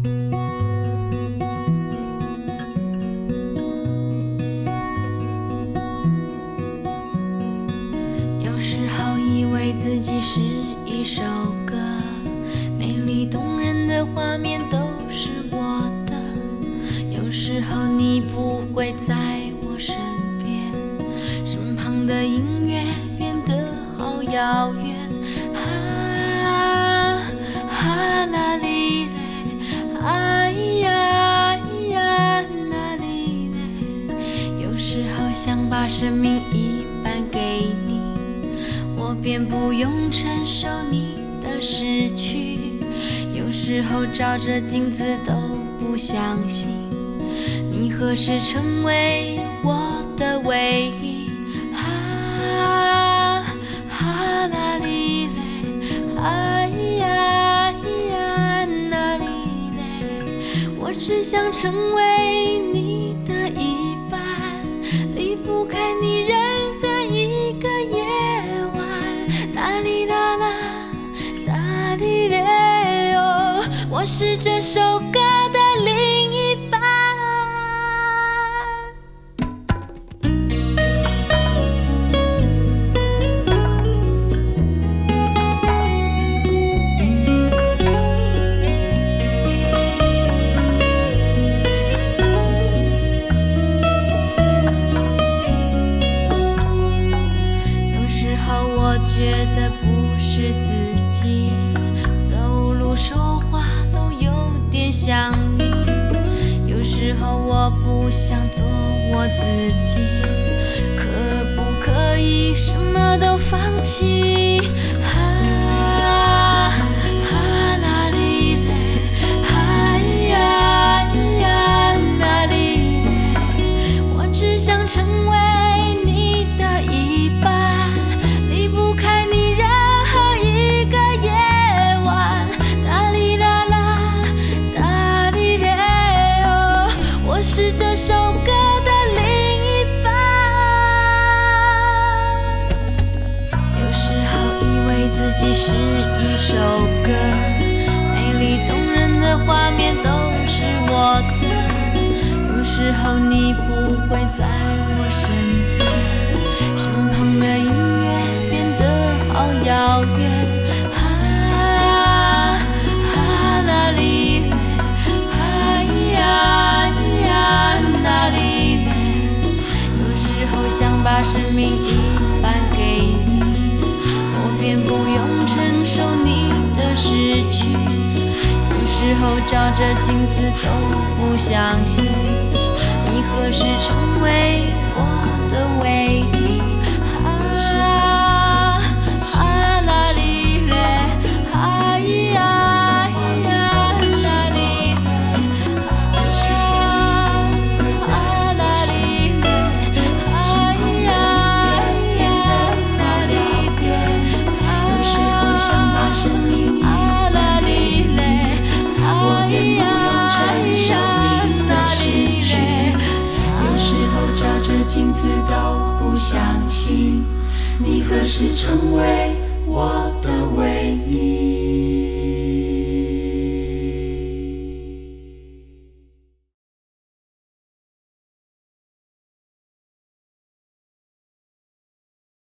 有时候以为自己是一首歌，美丽动人的画面都是我的。有时候你不会在我身边，身旁的音乐变得好遥远。哈啦哩嘞，哎呀呀那哩嘞。有时候想把生命一半给你，我便不用承受你的失去。有时候照着镜子都不相信，你何时成为我的唯一。哈啦哩嘞，哎呀呀那哩嘞。我只想成为你的一半，离不开你任何一个夜晚。哒哩啦啦，哒哩嘞哦，我是这首歌的另一半。觉得不是自己，走路说话都有点像你。有时候我不想做我自己，可不可以什么都放弃？哈啦哩嘞，哎呀呀那哩嘞。我只想成为你的一半，离不开你任何一个夜晚。哒哩啦啦，哒哩嘞哦，我是这首歌的另一半。有时候以为自己是一首歌，美丽动人的画面都是我的。有时候你不会在我身边，身旁的音乐变得好遥远。哈啦哩嘞，哎呀呀那哩嘞。有时候想把生命一半给你，我便不用承受你的失去。有时候照着镜子都不相信，你何时成为我的唯一。哈啦哩嘞，哎呀呀那哩嘞，哈啦哩嘞，哎呀呀那哩嘞。 有时候想把生命一半给你，我便不用承受你的失去。有时候照着镜子都不相信，你何时成为我